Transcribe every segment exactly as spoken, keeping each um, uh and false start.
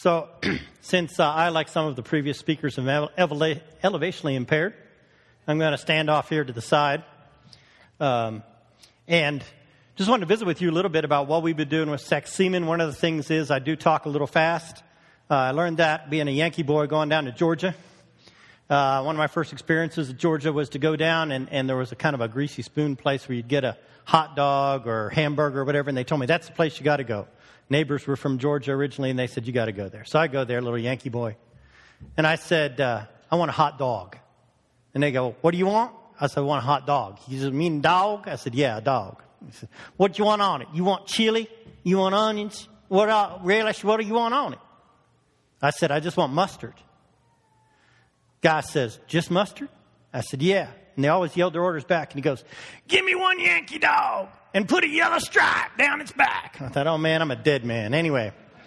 So since uh, I, like some of the previous speakers, am ele- ele- elevationally impaired, I'm going to stand off here to the side. Um, and just wanted to visit with you a little bit about what we've been doing with sex semen. One of the things is I do talk a little fast. Uh, I learned that being a Yankee boy going down to Georgia. Uh, one of my first experiences at Georgia was to go down, and, and there was a kind of a greasy spoon place where you'd get a hot dog or hamburger or whatever, and they told me, that's the place you got to go. Neighbors were from Georgia originally, and they said, you got to go there. So I go there, little Yankee boy. And I said, uh, I want a hot dog. And they go, what do you want? I said, I want a hot dog. He said, mean dog? I said, yeah, a dog. He said, what do you want on it? You want chili? You want onions? What uh, relish? What do you want on it? I said, I just want mustard. Guy says, just mustard? I said, yeah. And they always yelled their orders back. And he goes, give me one Yankee dog and put a yellow stripe down its back. I thought, oh, man, I'm a dead man. Anyway.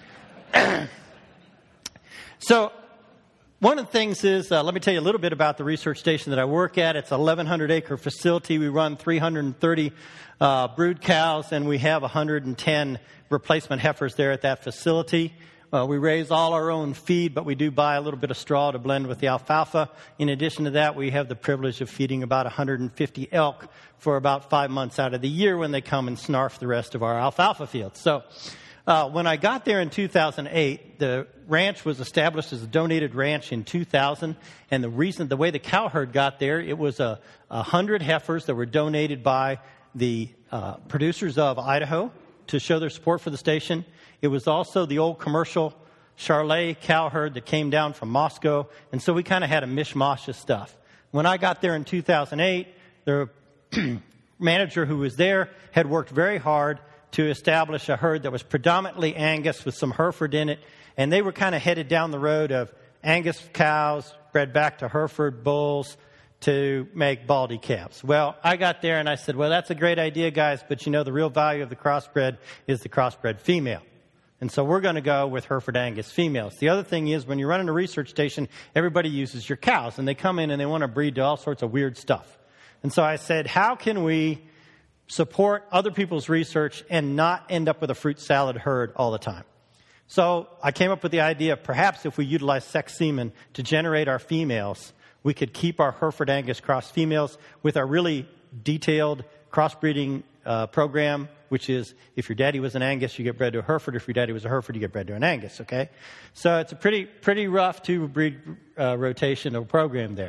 So one of the things is, uh, let me tell you a little bit about the research station that I work at. It's an eleven hundred acre facility. We run three hundred thirty uh, brood cows, and we have one hundred ten replacement heifers there at that facility. Uh, we raise all our own feed, but we do buy a little bit of straw to blend with the alfalfa. In addition to that, we have the privilege of feeding about one hundred fifty elk for about five months out of the year when they come and snarf the rest of our alfalfa fields. So uh, when I got there in two thousand eight, the ranch was established as a donated ranch in two thousand. And the reason, the way the cow herd got there, it was a, a hundred heifers that were donated by the uh, producers of Idaho to show their support for the station. It was also the old commercial Charlet cow herd that came down from Moscow. And so we kind of had a mishmash of stuff. When I got there in two thousand eight, the manager who was there had worked very hard to establish a herd that was predominantly Angus with some Hereford in it. And they were kind of headed down the road of Angus cows bred back to Hereford bulls to make Baldy calves. Well, I got there and I said, well, that's a great idea, guys, but you know the real value of the crossbred is the crossbred female. And so we're going to go with Hereford Angus females. The other thing is when you're running a research station, everybody uses your cows, and they come in and they want to breed to all sorts of weird stuff. And so I said, how can we support other people's research and not end up with a fruit salad herd all the time? So I came up with the idea of perhaps if we utilize sex semen to generate our females, we could keep our Hereford Angus cross females with our really detailed crossbreeding uh, program, which is if your daddy was an Angus, you get bred to a Hereford. If your daddy was a Hereford, you get bred to an Angus, okay? So it's a pretty pretty rough two-breed uh, rotation of program there.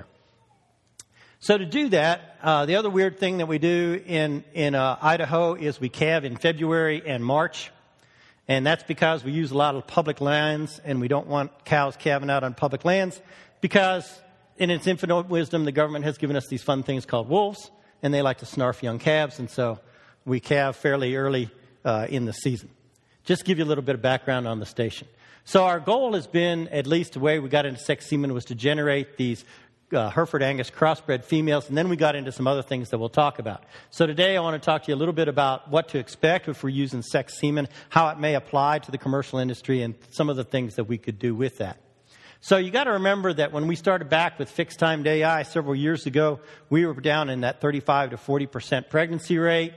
So to do that, uh, the other weird thing that we do in, in uh, Idaho is we calve in February and March. And that's because we use a lot of public lands, and we don't want cows calving out on public lands because in its infinite wisdom, the government has given us these fun things called wolves, and they like to snarf young calves, and so we calve fairly early uh, in the season. Just to give you a little bit of background on the station. So our goal has been, at least the way we got into sex semen, was to generate these uh, Hereford Angus crossbred females, and then we got into some other things that we'll talk about. So today I want to talk to you a little bit about what to expect if we're using sex semen, how it may apply to the commercial industry, and some of the things that we could do with that. So you got to remember that when we started back with fixed-timed A I several years ago, we were down in that thirty-five to forty percent pregnancy rate.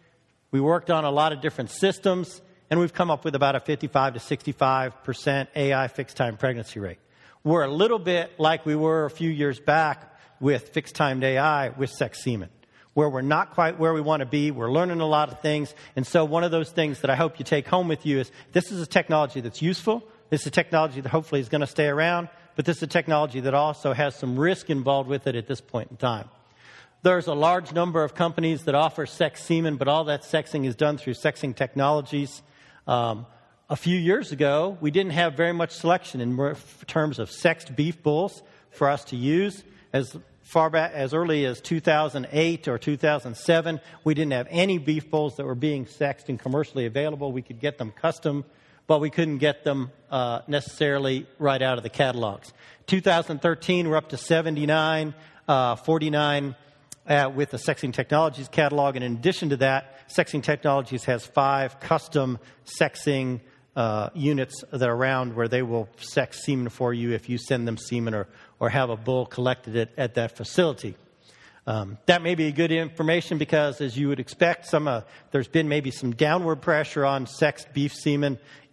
We worked on a lot of different systems, and we've come up with about a fifty-five to sixty-five percent A I fixed-time pregnancy rate. We're a little bit like we were a few years back with fixed-timed A I with sex semen, where we're not quite where we want to be. We're learning a lot of things. And so one of those things that I hope you take home with you is this is a technology that's useful. This is a technology that hopefully is going to stay around, but this is a technology that also has some risk involved with it at this point in time. There's a large number of companies that offer sex semen, but all that sexing is done through sexing technologies. Um, a few years ago, we didn't have very much selection in terms of sexed beef bulls for us to use. As far back as early as two thousand eight or two thousand seven, we didn't have any beef bulls that were being sexed and commercially available. We could get them custom, but we couldn't get them uh, necessarily right out of the catalogs. two thousand thirteen, we're up to seventy-nine, uh, forty-nine uh, with the Sexing Technologies catalog. And in addition to that, Sexing Technologies has five custom sexing uh, units that are around where they will sex semen for you if you send them semen or, or have a bull collected at, at that facility. Um, that may be good information because, as you would expect, some uh, there's been maybe some downward pressure on sexed beef semen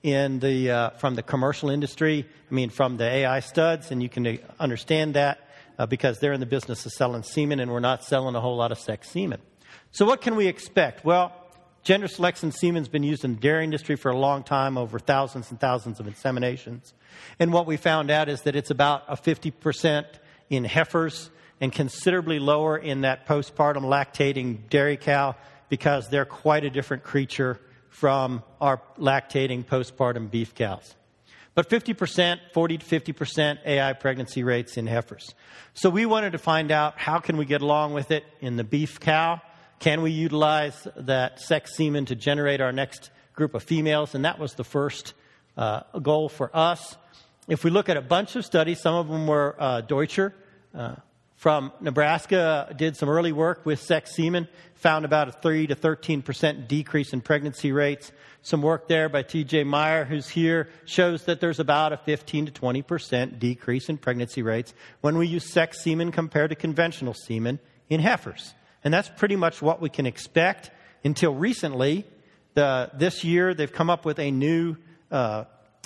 in the uh, from the commercial industry. I mean, from the A I studs, and you can understand that uh, because they're in the business of selling semen, and we're not selling a whole lot of sex semen. So what can we expect? Well, gender selection semen's been used in the dairy industry for a long time, over thousands and thousands of inseminations. And what we found out is that it's about a fifty percent in heifers and considerably lower in that postpartum lactating dairy cow, because they're quite a different creature from our lactating postpartum beef cows. But fifty percent, forty to fifty percent A I pregnancy rates in heifers. So we wanted to find out, how can we get along with it in the beef cow? Can we utilize that sex semen to generate our next group of females? And that was the first uh, goal for us. If we look at a bunch of studies, some of them were uh, Deutscher uh, from Nebraska, did some early work with sex semen, found about a three to thirteen percent decrease in pregnancy rates. Some work there by T J Meyer, who's here, shows that there's about a fifteen to twenty percent decrease in pregnancy rates when we use sex semen compared to conventional semen in heifers. And that's pretty much what we can expect. Until recently, the, this year, they've come up with a new uh,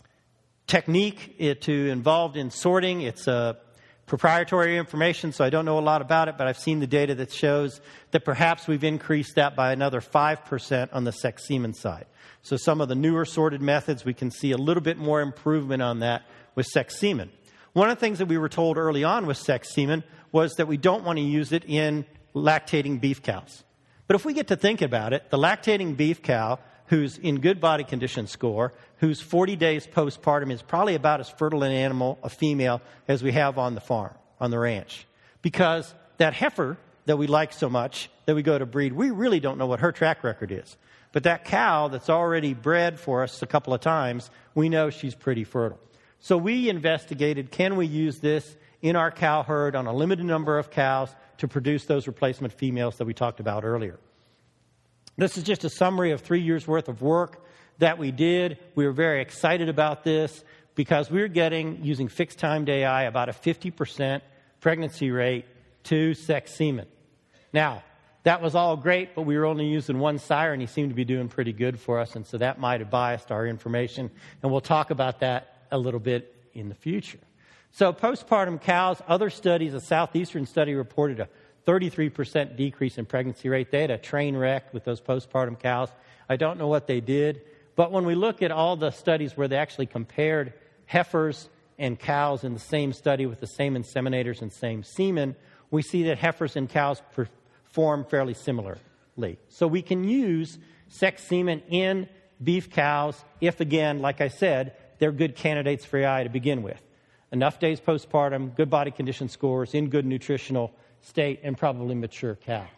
technique to involved in sorting. It's a proprietary information, so I don't know a lot about it, but I've seen the data that shows that perhaps we've increased that by another five percent on the sex semen side. So some of the newer sorted methods, we can see a little bit more improvement on that with sex semen. One of the things that we were told early on with sex semen was that we don't want to use it in lactating beef cows. But if we get to think about it, the lactating beef cow who's in good body condition score, who's forty days postpartum, is probably about as fertile an animal, a female, as we have on the farm, on the ranch. Because that heifer that we like so much, that we go to breed, we really don't know what her track record is. But that cow that's already bred for us a couple of times, we know she's pretty fertile. So we investigated, can we use this in our cow herd on a limited number of cows to produce those replacement females that we talked about earlier. This is just a summary of three years' worth of work that we did. We were very excited about this because we were getting, using fixed-timed A I, about a fifty percent pregnancy rate to sex semen. Now, that was all great, but we were only using one sire, and he seemed to be doing pretty good for us, and so that might have biased our information, and we'll talk about that a little bit in the future. So postpartum cows, other studies, a southeastern study reported a thirty-three percent decrease in pregnancy rate. They had a train wreck with those postpartum cows. I don't know what they did, but when we look at all the studies where they actually compared heifers and cows in the same study with the same inseminators and same semen, we see that heifers and cows perform fairly similarly. So we can use sex semen in beef cows if, again, like I said, they're good candidates for A I to begin with. Enough days postpartum, good body condition scores, in good nutritional state, and probably mature cows.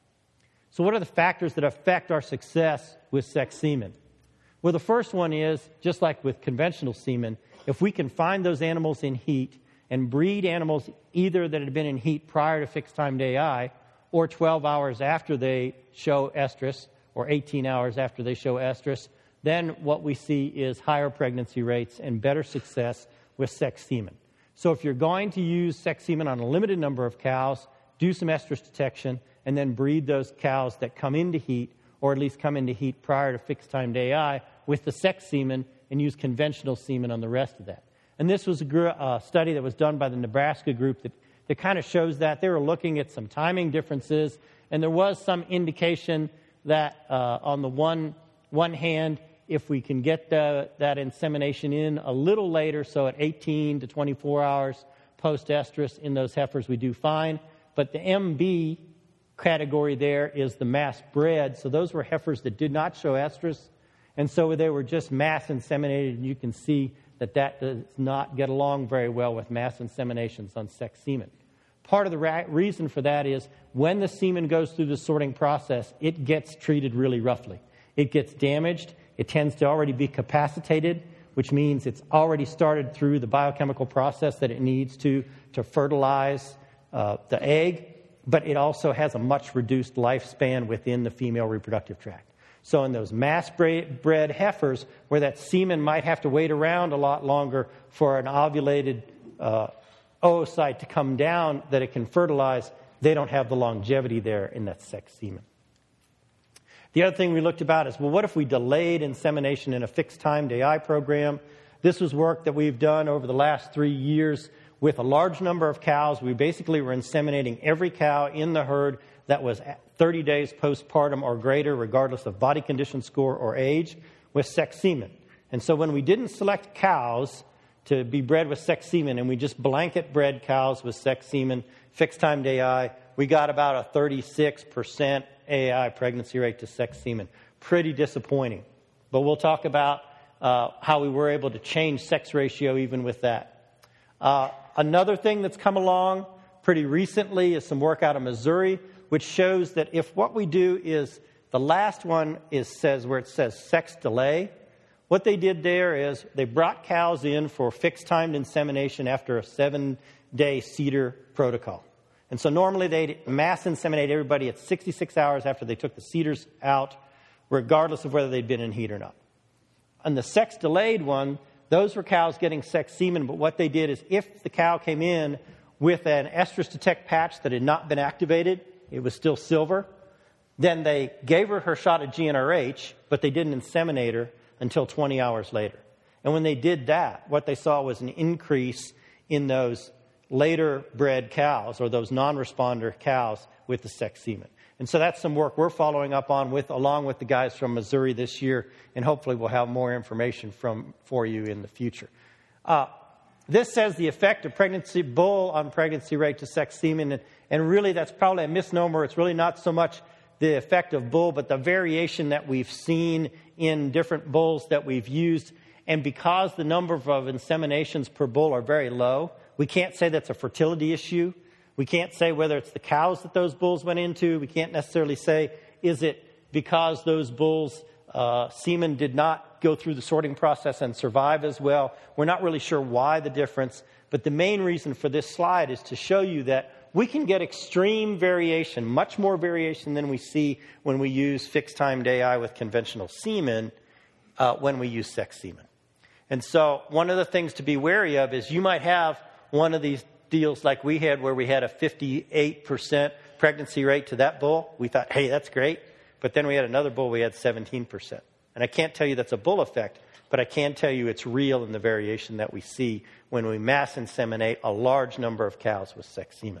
So what are the factors that affect our success with sex semen? Well, the first one is, just like with conventional semen, if we can find those animals in heat and breed animals either that had been in heat prior to fixed-timed A I or twelve hours after they show estrus or eighteen hours after they show estrus, then what we see is higher pregnancy rates and better success with sex semen. So if you're going to use sex semen on a limited number of cows, do some estrus detection, and then breed those cows that come into heat, or at least come into heat prior to fixed-timed A I, with the sex semen, and use conventional semen on the rest of that. And this was a gr- uh, study that was done by the Nebraska group that, that kind of shows that. They were looking at some timing differences, and there was some indication that uh, on the one, one hand, if we can get the, that insemination in a little later, so at eighteen to twenty-four hours post-estrus in those heifers, we do fine. But the M B category there is the mass bred. So those were heifers that did not show estrus. And so they were just mass inseminated. And you can see that that does not get along very well with mass inseminations on sex semen. Part of the ra- reason for that is when the semen goes through the sorting process, it gets treated really roughly. It gets damaged. It tends to already be capacitated, which means it's already started through the biochemical process that it needs to to fertilize Uh, the egg, but it also has a much reduced lifespan within the female reproductive tract. So in those mass-bred heifers, where that semen might have to wait around a lot longer for an ovulated uh, oocyte to come down that it can fertilize, they don't have the longevity there in that sex semen. The other thing we looked about is, well, what if we delayed insemination in a fixed-timed A I program? This was work that we've done over the last three years with a large number of cows. We basically were inseminating every cow in the herd that was thirty days postpartum or greater, regardless of body condition score or age, with sex semen. And so when we didn't select cows to be bred with sex semen, and we just blanket bred cows with sex semen, fixed-timed A I, we got about a thirty-six percent A I pregnancy rate to sex semen. Pretty disappointing. But we'll talk about uh, how we were able to change sex ratio even with that. Uh, another thing that's come along pretty recently is some work out of Missouri, which shows that if what we do is, the last one is says where it says sex delay, what they did there is they brought cows in for fixed-timed insemination after a seven-day CEDAR protocol. And so normally they'd mass inseminate everybody at sixty-six hours after they took the CEDARs out, regardless of whether they'd been in heat or not. On the sex-delayed one, those were cows getting sex semen, but what they did is if the cow came in with an estrus detect patch that had not been activated, it was still silver, then they gave her her shot of G N R H, but they didn't inseminate her until twenty hours later. And when they did that, what they saw was an increase in those later bred cows, or those non-responder cows with the sex semen. And so that's some work we're following up on with, along with the guys from Missouri this year, and hopefully we'll have more information from for you in the future. Uh, this says the effect of pregnancy bull on pregnancy rate to sex semen, and, and really that's probably a misnomer. It's really not so much the effect of bull, but the variation that we've seen in different bulls that we've used. And because the number of inseminations per bull are very low, we can't say that's a fertility issue. We can't say whether it's the cows that those bulls went into. We can't necessarily say, is it because those bulls' uh, semen did not go through the sorting process and survive as well. We're not really sure why the difference. But the main reason for this slide is to show you that we can get extreme variation, much more variation than we see when we use fixed-timed A I with conventional semen uh, when we use sex semen. And so one of the things to be wary of is you might have one of these deals like we had where we had a fifty-eight percent pregnancy rate to that bull. We thought, hey, that's great. But then we had another bull, we had seventeen percent. And I can't tell you that's a bull effect, but I can tell you it's real in the variation that we see when we mass inseminate a large number of cows with sex semen.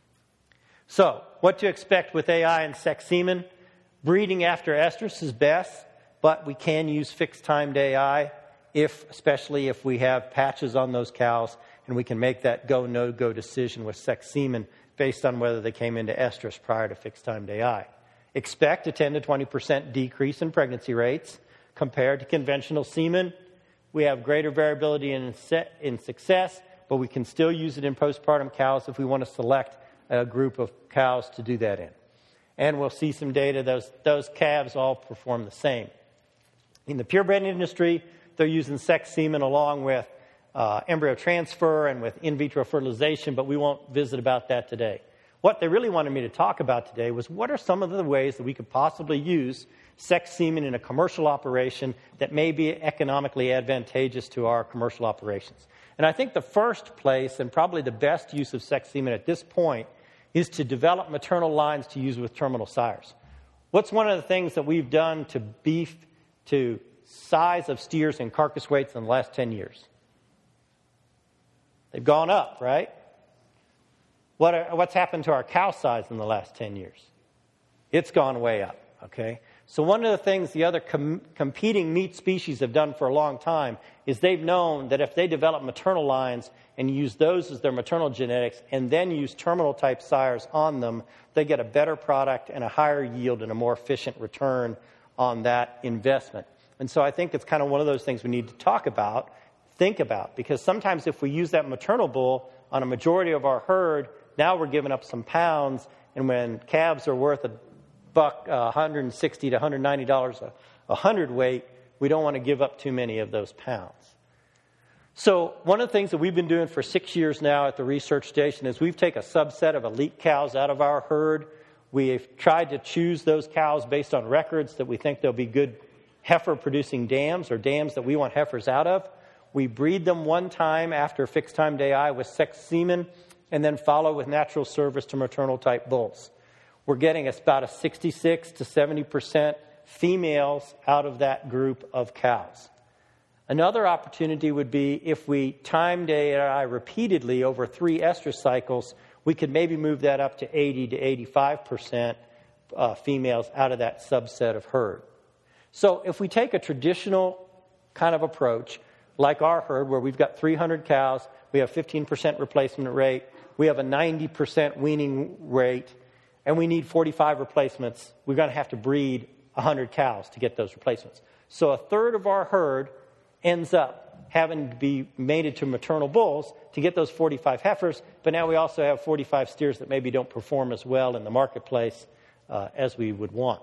So, what to expect with A I and sex semen? Breeding after estrus is best, but we can use fixed-timed A I, if, especially if we have patches on those cows, and we can make that go, no-go decision with sex semen based on whether they came into estrus prior to fixed-timed A I. Expect a ten to twenty percent decrease in pregnancy rates compared to conventional semen. We have greater variability in, in success, but we can still use it in postpartum cows if we want to select a group of cows to do that in. And we'll see some data. Those, those calves all perform the same. In the purebred industry, they're using sex semen along with uh, embryo transfer and with in vitro fertilization, but we won't visit about that today. What they really wanted me to talk about today was what are some of the ways that we could possibly use sex semen in a commercial operation that may be economically advantageous to our commercial operations. And I think the first place, and probably the best use of sex semen at this point, is to develop maternal lines to use with terminal sires. What's one of the things that we've done to beef to size of steers and carcass weights in the last ten years? They've gone up, right? What are, what's happened to our cow size in the last ten years? It's gone way up, okay? So one of the things the other com- competing meat species have done for a long time is they've known that if they develop maternal lines and use those as their maternal genetics and then use terminal-type sires on them, they get a better product and a higher yield and a more efficient return on that investment. And so I think it's kind of one of those things we need to talk about, think about, because sometimes if we use that maternal bull on a majority of our herd, now we're giving up some pounds, and when calves are worth a buck, uh, one hundred sixty to one hundred ninety dollars a, a hundredweight, we don't want to give up too many of those pounds. So one of the things that we've been doing for six years now at the research station is we've taken a subset of elite cows out of our herd. We've tried to choose those cows based on records that we think they'll be good heifer-producing dams or dams that we want heifers out of. We breed them one time after fixed-timed A I with sex semen and then follow with natural service to maternal-type bulls. We're getting about a sixty-six to seventy percent females out of that group of cows. Another opportunity would be if we timed A I repeatedly over three estrus cycles, we could maybe move that up to eighty to eighty-five percent uh, females out of that subset of herd. So if we take a traditional kind of approach, like our herd, where we've got three hundred cows, we have fifteen percent replacement rate, we have a ninety percent weaning rate, and we need forty-five replacements, we're going to have to breed one hundred cows to get those replacements. So a third of our herd ends up having to be mated to maternal bulls to get those forty-five heifers, but now we also have forty-five steers that maybe don't perform as well in the marketplace uh, as we would want.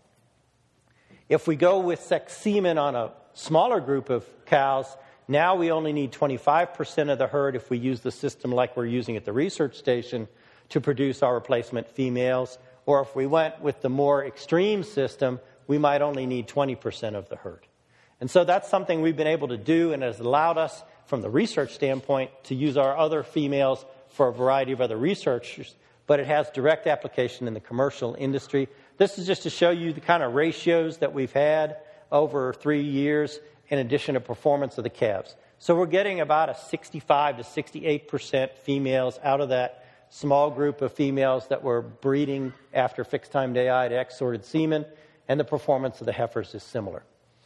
If we go with sex semen on a smaller group of cows, now we only need twenty-five percent of the herd if we use the system like we're using at the research station to produce our replacement females, or if we went with the more extreme system, we might only need twenty percent of the herd. And so that's something we've been able to do, and has allowed us, from the research standpoint, to use our other females for a variety of other researchers, but it has direct application in the commercial industry. This is just to show you the kind of ratios that we've had over three years in addition to performance of the calves. So we're getting about a sixty-five to sixty-eight percent females out of that small group of females that were breeding after fixed-timed A I to X-sorted semen, and the performance of the heifers is similar.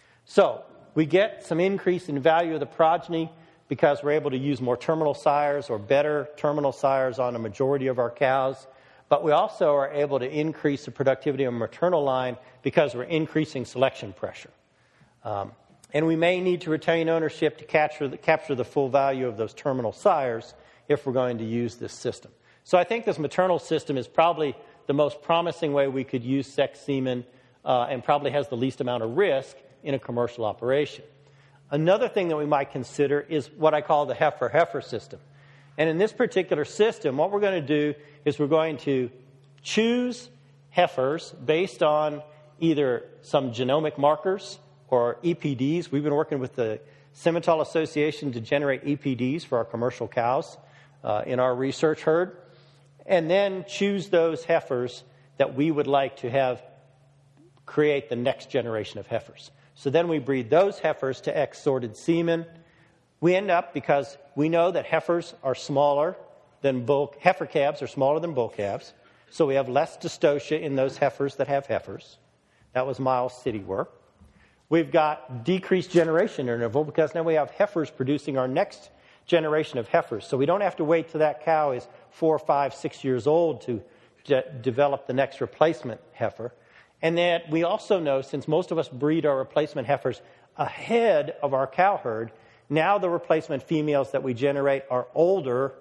So we get some increase in value of the progeny because we're able to use more terminal sires or better terminal sires on a majority of our cows. But we also are able to increase the productivity of a maternal line because we're increasing selection pressure. Um, and we may need to retain ownership to capture the, capture the full value of those terminal sires if we're going to use this system. So I think this maternal system is probably the most promising way we could use sex semen uh, and probably has the least amount of risk in a commercial operation. Another thing that we might consider is what I call the heifer-heifer system. And in this particular system, what we're going to do is we're going to choose heifers based on either some genomic markers or E P Ds. We've been working with the Simmental Association to generate E P Ds for our commercial cows uh, in our research herd, and then choose those heifers that we would like to have create the next generation of heifers. So then we breed those heifers to X-sorted semen. We end up, because we know that heifers are smaller than bull, heifer calves are smaller than bull calves, so we have less dystocia in those heifers that have heifers. That was Miles City work. We've got decreased generation interval because now we have heifers producing our next generation of heifers. So we don't have to wait till that cow is four, five, six years old to de- develop the next replacement heifer. And that we also know, since most of us breed our replacement heifers ahead of our cow herd, now the replacement females that we generate are older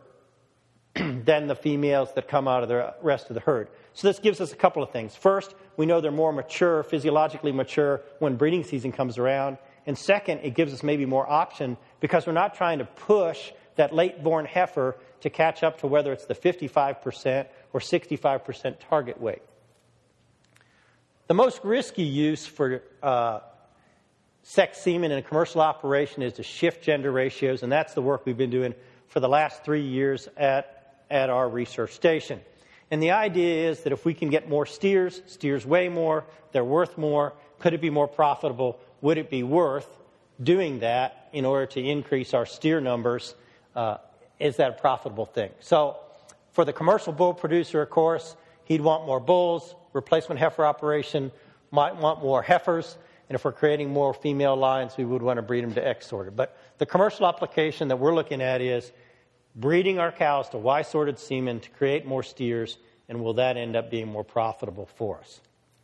than the females that come out of the rest of the herd. So this gives us a couple of things. First, we know they're more mature, physiologically mature, when breeding season comes around. And second, it gives us maybe more option because we're not trying to push that late-born heifer to catch up to whether it's the fifty-five percent or sixty-five percent target weight. The most risky use for uh, sex semen in a commercial operation is to shift gender ratios, and that's the work we've been doing for the last three years at, at our research station. And the idea is that if we can get more steers, steers weigh more, they're worth more, could it be more profitable? Would it be worth doing that in order to increase our steer numbers? Uh, is that a profitable thing? So for the commercial bull producer, of course, he'd want more bulls. Replacement heifer operation might want more heifers, and if we're creating more female lines, we would want to breed them to X-sorted. But the commercial application that we're looking at is breeding our cows to Y-sorted semen to create more steers, and will that end up being more profitable for us?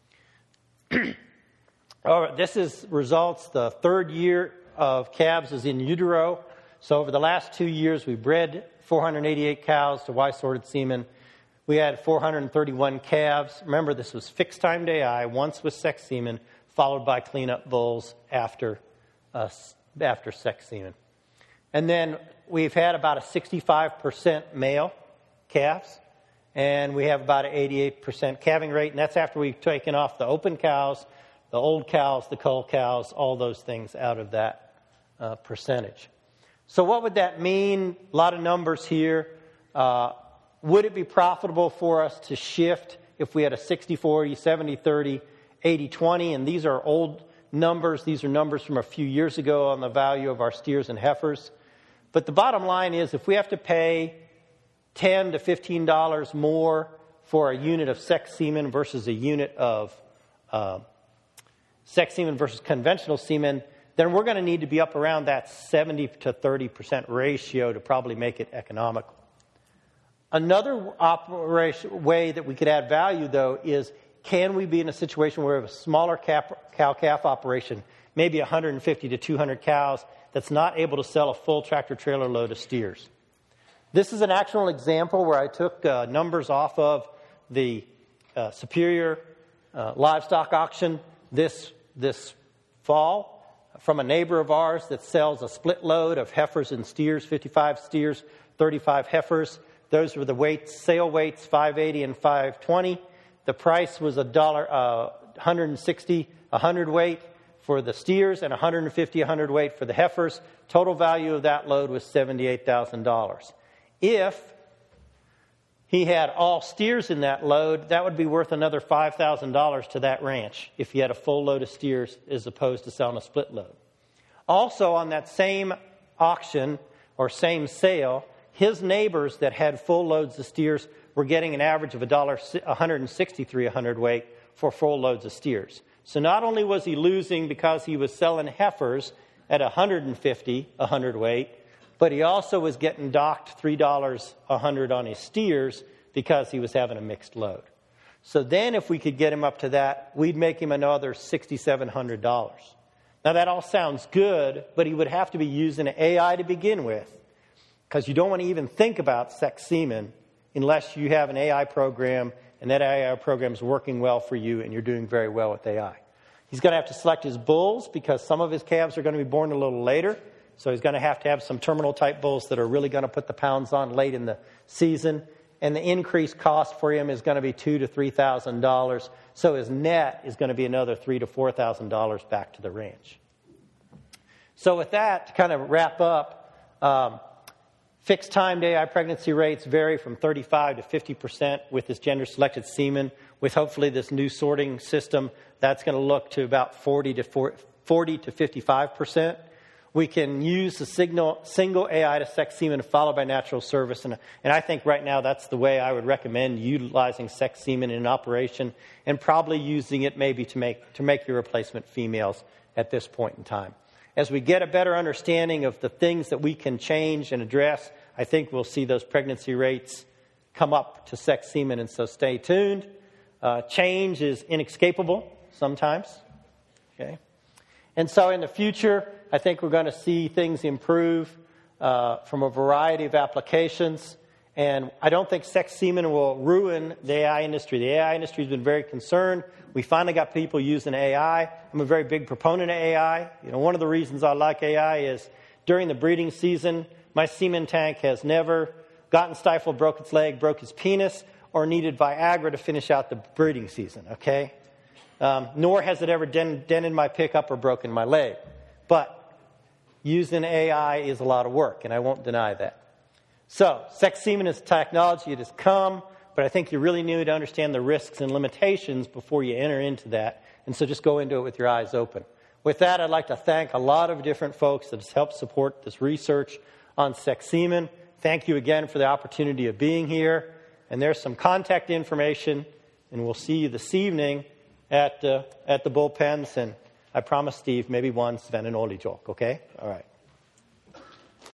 All right, this is results. The third year of calves is in utero. So over the last two years, we bred four hundred eighty-eight cows to Y-sorted semen. We had four hundred thirty-one calves. Remember, this was fixed-timed A I, once with sex semen, followed by cleanup bulls after, uh, after sex semen. And then we've had about a sixty-five percent male calves, and we have about an eighty-eight percent calving rate, and that's after we've taken off the open cows, the old cows, the cull cows, all those things out of that uh, percentage. So what would that mean? A lot of numbers here. Uh, Would it be profitable for us to shift if we had a sixty forty, seventy thirty eighty twenty, and these are old numbers. These are numbers from a few years ago on the value of our steers and heifers. But the bottom line is, if we have to pay ten to fifteen dollars more for a unit of sex semen versus a unit of uh, sex semen versus conventional semen, then we're going to need to be up around that seventy to thirty percent ratio to probably make it economical. Another operation, way that we could add value, though, is can we be in a situation where we have a smaller cow-calf operation, maybe one hundred fifty to two hundred cows, that's not able to sell a full tractor-trailer load of steers? This is an actual example where I took uh, numbers off of the uh, Superior uh, livestock auction this, this fall from a neighbor of ours that sells a split load of heifers and steers, fifty-five steers, thirty-five heifers. Those were the weights, sale weights, five eighty and five twenty. The price was a dollar, uh, one hundred sixty a hundredweight for the steers and one hundred fifty a hundredweight for the heifers. Total value of that load was seventy-eight thousand dollars. If he had all steers in that load, that would be worth another five thousand dollars to that ranch if he had a full load of steers as opposed to selling a split load. Also, on that same auction or same sale, his neighbors that had full loads of steers were getting an average of one hundred sixty-three a hundredweight for full loads of steers. So not only was he losing because he was selling heifers at one hundred fifty a hundredweight, but he also was getting docked three dollars a hundred on his steers because he was having a mixed load. So then if we could get him up to that, we'd make him another six thousand seven hundred dollars. Now that all sounds good, but he would have to be using A I to begin with, because you don't want to even think about sex semen unless you have an A I program and that A I program is working well for you and you're doing very well with A I. He's going to have to select his bulls because some of his calves are going to be born a little later. So he's going to have to have some terminal type bulls that are really going to put the pounds on late in the season. And the increased cost for him is going to be two to three thousand dollars. So his net is going to be another three to four thousand dollars back to the ranch. So with that, to kind of wrap up, um, fixed time A I pregnancy rates vary from thirty-five to fifty percent with this gender selected semen. With hopefully this new sorting system, that's going to look to about forty to fifty-five percent. We can use the signal, single A I to sex semen followed by natural service. And, and I think right now that's the way I would recommend utilizing sex semen in an operation, and probably using it maybe to make, to make your replacement females at this point in time. As we get a better understanding of the things that we can change and address, I think we'll see those pregnancy rates come up to sex semen. And so stay tuned. Uh, change is inescapable sometimes. Okay. And so in the future, I think we're going to see things improve uh, from a variety of applications. And I don't think sex semen will ruin the A I industry. The A I industry has been very concerned. We finally got people using A I. I'm a very big proponent of A I. You know, one of the reasons I like A I is during the breeding season, my semen tank has never gotten stifled, broke its leg, broke its penis, or needed Viagra to finish out the breeding season, okay? Um, nor has it ever dent, dented my pickup or broken my leg. But using A I is a lot of work, and I won't deny that. So, sex semen is technology. It has come, but I think you really need to understand the risks and limitations before you enter into that. And so just go into it with your eyes open. With that, I'd like to thank a lot of different folks that have helped support this research on sex semen. Thank you again for the opportunity of being here. And there's some contact information, and we'll see you this evening at, uh, at the bullpens. And I promise Steve, maybe one Sven and Oli joke, okay? All right.